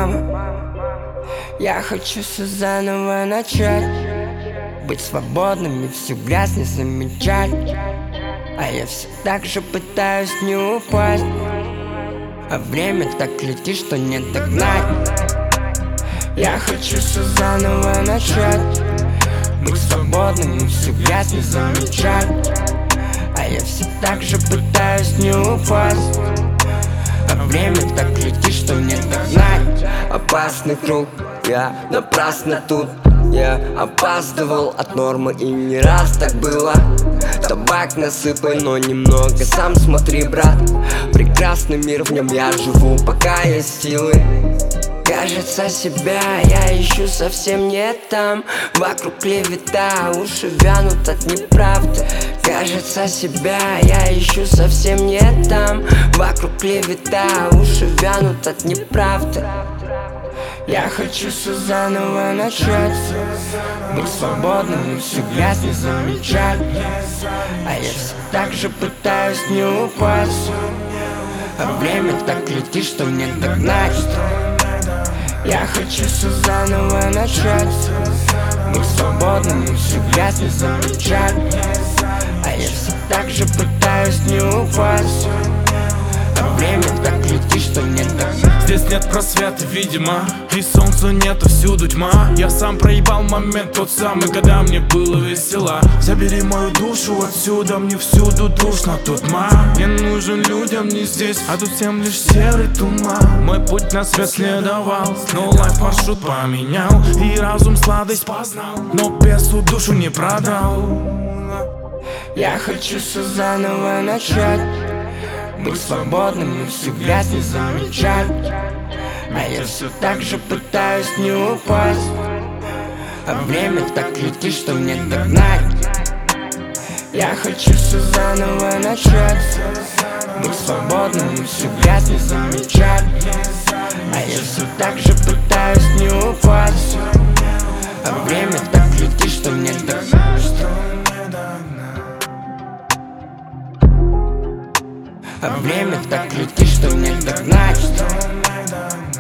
мама. Я хочу все заново начать, быть свободным и всю грязь не замечать. А я все так же пытаюсь не упасть, а время так летит, что не догнать. Я хочу все заново начать, быть свободным и всю грязь не замечать. А я все так же пытаюсь не упасть, а время так летит, что не догнать. Опасный круг, я напрасно тут. Я опаздывал от нормы, и не раз так было. Табак насыпай, но немного, сам смотри, брат. Прекрасный мир, в нем я живу, пока есть силы. Кажется, себя я ищу совсем не там. Вокруг клевета, уши вянут от неправды. Кажется, себя я ищу совсем не там. Вокруг клевета, уши вянут от неправды. Я хочу все заново начать, быть свободным и всю грязь не замечать. А я все так же пытаюсь не упасть, а время так летит, что не догнать. Я хочу все заново начать, быть свободным и всю грязь не замечать. А я все так же пытаюсь не упасть, а время так летит, что не догнать. Здесь нет просвета, видимо, и солнца нету, всюду тьма. Я сам проебал момент тот самый, когда мне было весело. Забери мою душу отсюда, мне всюду душно тут, ма. Я нужен людям не здесь, а тут всем лишь серый туман. Мой путь на свет следовал, но лайф маршрут поменял. И разум сладость познал, но бесу душу не продал. Я хочу все заново начать, быть свободным и всю грязь не замечать. А я все так же пытаюсь не упасть, а время так летит, что не догнать. Я хочу все заново начать, быть свободным и всю грязь не замечать. А я все так же пытаюсь не упасть, а время так летит, что не догнать. А время так летит, что не догнать.